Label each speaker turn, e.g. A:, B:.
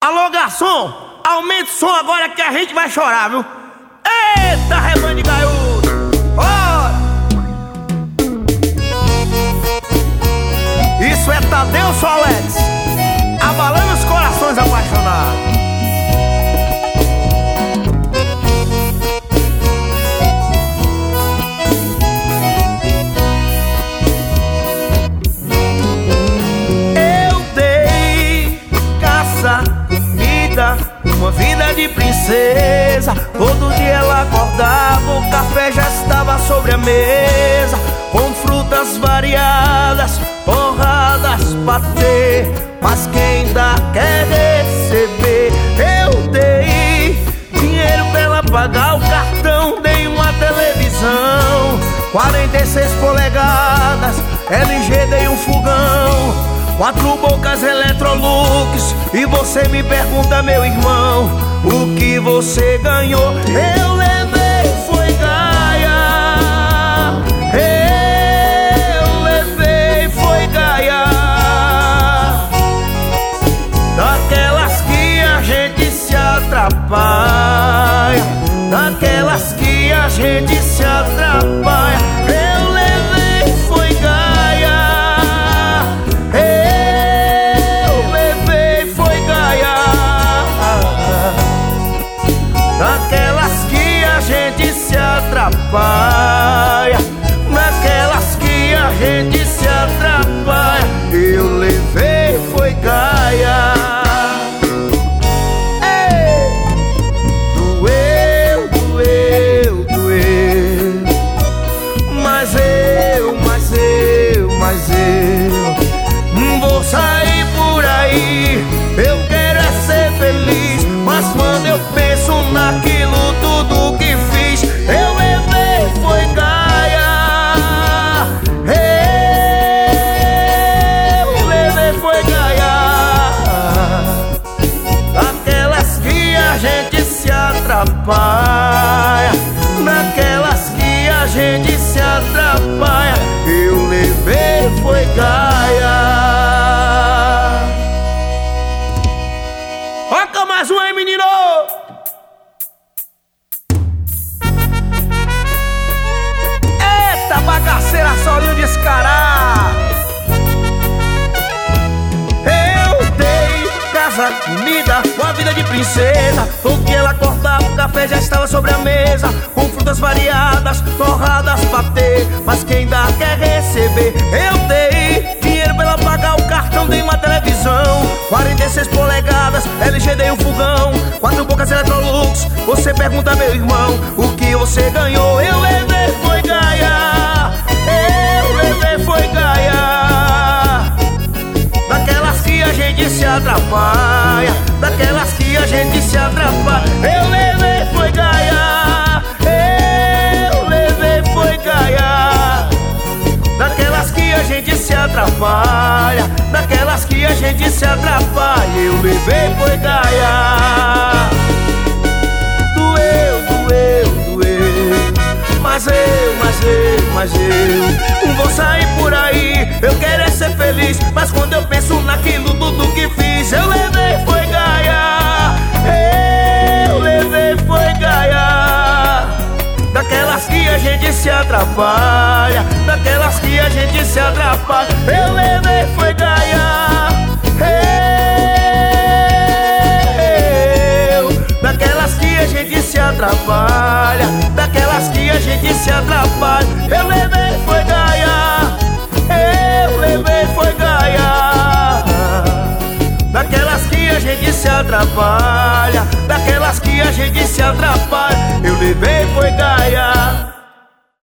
A: Alô, garçom, aumenta o som agora que a gente vai chorar, viu? Eita, rebanho de gaiudo! Bora! Isso é Tadeu Solex, abalando os corações apaixonados. Uma vida de princesa. Todo dia ela acordava, o café já estava sobre a mesa, com frutas variadas, torradas, patê. Mas quem dá quer receber. Eu dei dinheiro pra ela pagar o cartão, dei uma televisão 46 polegadas, LG, dei um fogão, 4 bocas Electrolux. E você me pergunta, meu irmão, o que você ganhou? Eu levei, foi Gaia. Eu levei, foi Gaia. Daquelas que a gente se atrapalha, daquelas que a gente se atrapalha. Eu levei, foi Gaia. Daquelas que a gente se atrapalha, daquelas que a gente se atrapalha. Eu levei, foi Gaia. Ei! Doeu, doeu, doeu. Mas eu vou sair por aí. Eu quero é ser feliz, mas quando eu penso naquilo tudo que fiz, eu levei, foi Gaia. Eu levei, foi Gaia. Daquelas que a gente se atrapalha, daquelas que a gente se atrapalha. Eu levei, foi Gaia. Toca mais um aí, menino! Eita, bagaceira, solinho descarado. Eu dei casa, comida, uma vida de princesa. Todo dia ela acordava, o café já estava sobre a mesa, com frutas variadas, torradas, patê. Mas quem dá quer receber. Eu dei dinheiro pra ela pagar o cartão, dei uma televisão 46 polegadas, LG, dei um fogão, 4 bocas Electrolux. Você pergunta, meu irmão, o que você ganhou? Eu levei, foi Gaia. Eu levei, foi Gaia. Daquelas que a gente se atrapalha, daquelas que a gente se atrapalha. Eu levei, foi Gaia. Eu levei, foi Gaia. Daquelas que a gente se atrapalha, daquelas que a gente se atrapalha. Eu levei, foi Gaia. Doeu, doeu, doeu. Mas eu vou sair por aí. Eu quero é ser feliz, mas quando eu penso naquilo tudo que fiz, eu levei, foi Gaia. Eu levei, foi Gaia. Daquelas que a gente se atrapalha, daquelas que a gente se atrapalha. Eu levei, foi Gaia. Daquelas que a gente se atrapalha, daquelas que a gente se atrapalha. Eu levei, foi Gaia. Eu levei, foi Gaia. Daquelas que a gente se atrapalha, daquelas que a gente se atrapalha. Eu levei, foi Gaia.